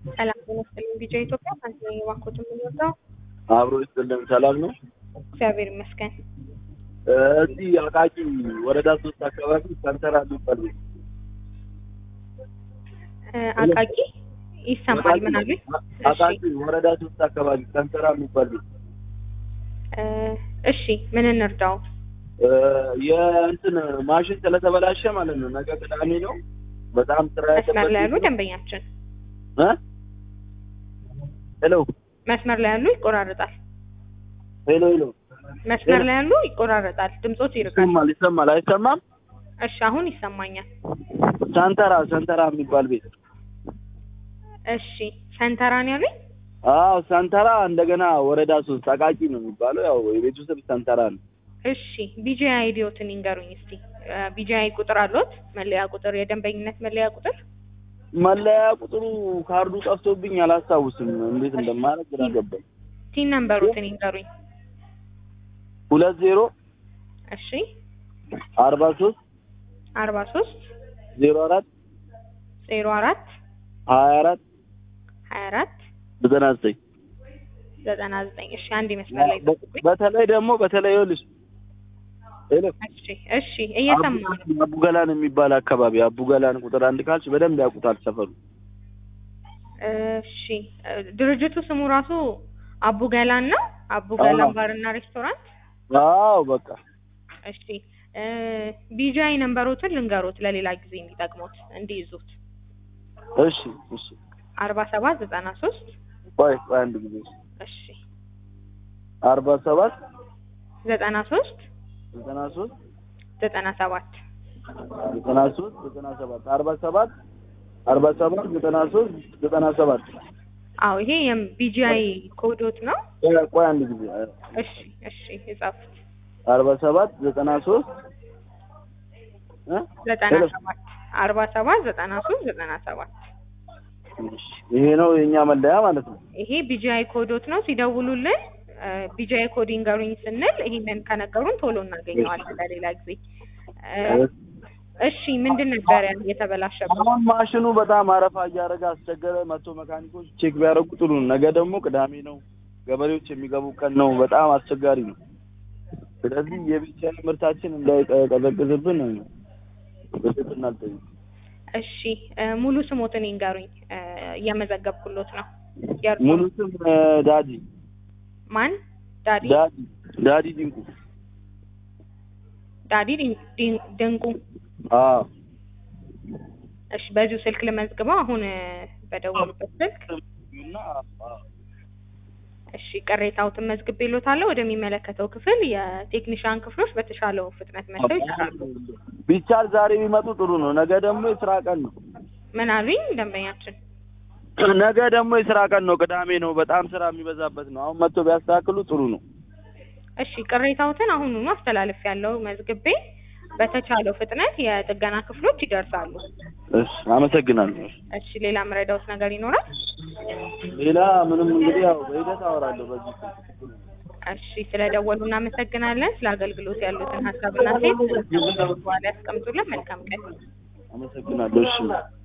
ሰላም ይመስገን። ቢጫ ኢትዮጵያ ካንተኛ ባንኮት የምንወጣው አብሮ ይስጥልን። ሰላም ነው? እግዚአብሔር ይመስገን። እዚህ አቃቂ ወረዳ 3 አካባቢ ሰንተራ ሊባል አቃቂ ይሰማል። ምን አሉኝ? አቃቂ ወረዳ 3 አካባቢ ሰንተራ ሊባል እሺ ምን እንርዳው? የእንትን ማሽን ስለተበላሸ ማለት ነው። ነገ ቅዳሜ ነው። በጣም ስራ መስመር ላይ ያሉ ደንበኛችን ሄሎ መስመር ላይ ያሉ ይቆራረጣል። ሄሎ መስመር ላይ ያሉ ይቆራረጣል። ድምጾት ይርቃል። ይሰማል አይሰማም? እሺ አሁን ይሰማኛል። ሰንተራ የሚባል ቤት። እሺ ሰንተራ ነው ያሉኝ? አዎ ሰንተራ እንደገና ወረዳ 3 አቃቂ ነው የሚባለው። ያው የቤቱ ስም ሰንተራ ነው። እሺ ቢጂአይ አይዲዎትን ይንገሩኝ እስቲ። ቢጂአይ ቁጥር አለዎት? መለያ ቁጥር፣ የደንበኝነት መለያ ቁጥር? መለያ ቁጥሩ ካርዱ ጠፍቶብኝ አላስታውስም። እንዴት እንደማደርግ ግራ ገባኝ። ቲን ነምበሩትን ይንገሩኝ። 20 እሺ 43 43 04 04 24 24 99 እሺ አንድ መስመር ላይ በተለይ ይኸውልሽ እሺ እየሰማሁ ነው። አቡገላን የሚባል አካባቢ አቡገላን ቁጥር 1 ካልሽ በደንብ ያውቁታል ሰፈሩ። እሺ ድርጅቱ ስሙ ራሱ አቡገላን ነው? አቡገላን ባርና ሬስቶራንት? አዎ በቃ እሺ ቢጂአይ ነምበሮትን ልንገሮት ለሌላ ጊዜ እንዲጠቅሙት እንዲይዙት። እሺ 4793 ቆይ አንድ ጊዜ እሺ 47 93 97 97 አዎ ይሄ የቢጂአይ ኮዶት ነው። ቆይ አንድ ጊዜ እሺ የጻፉት 47 93 ይሄ ነው የኛ መለያ ማለት ነው። ይሄ ቢጂአይ ኮዶት ነው። ሲደውሉልን ቢጂአይ ኮድ ይንገሩኝ ስንል ይሄንን ከነገሩን ቶሎ እናገኘዋለን ለሌላ ጊዜ። እሺ ምንድን ነበር የተበላሸበት? አሁን ማሽኑ በጣም አረፋ እያደረገ አስቸገረ። መቶ መካኒኮች ቼክ ቢያደርጉ ጥሩ ነው። ነገ ደግሞ ቅዳሜ ነው፣ ገበሬዎች የሚገቡ ቀን ነው። በጣም አስቸጋሪ ነው። ስለዚህ የቢጂአይ ምርታችን እንዳይቀዘቅዝብን በትክክል እሺ ሙሉ ስሞትን ይንገሩኝ። እየመዘገብኩሎት ነው። ሙሉ ስም ዳዲ። ማን? ዳዲ ድንቁ። ዳዲ ድንቁ። አዎ እሺ በዚሁ ስልክ ልመዝግበው አሁን በደወሉበት ስልክ። እሺ ቅሬታዎትን መዝግቤልዎታለሁ። ወደሚመለከተው ክፍል የቴክኒሻን ክፍሎች በተሻለው ፍጥነት መጥተው ይሰራሉ። ቢቻል ዛሬ ቢመጡ ጥሩ ነው። ነገ ደግሞ የስራ ቀን ነው። ምን አሉኝ ደንበኛችን? ነገ ደግሞ የስራ ቀን ነው፣ ቅዳሜ ነው። በጣም ስራ የሚበዛበት ነው። አሁን መጥቶ ቢያስተካክሉ ጥሩ ነው። እሺ ቅሬታዎትን አሁኑኑ አስተላልፌያለሁ መዝግቤ። በተቻለው ፍጥነት የጥገና ክፍሎች ይደርሳሉ። እሺ አመሰግናለሁ። እሺ ሌላ ምረዳውት ነገር ይኖራል? ሌላ ምንም እንግዲህ ያው በሂደት አወራለሁ በዚህ። እሺ ስለደወሉ እናመሰግናለን። ስለ አገልግሎት ያሉትን ሀሳብና ሴት በኋላ ያስቀምጡልን። መልካም ቀን። አመሰግናለሁ። እሺ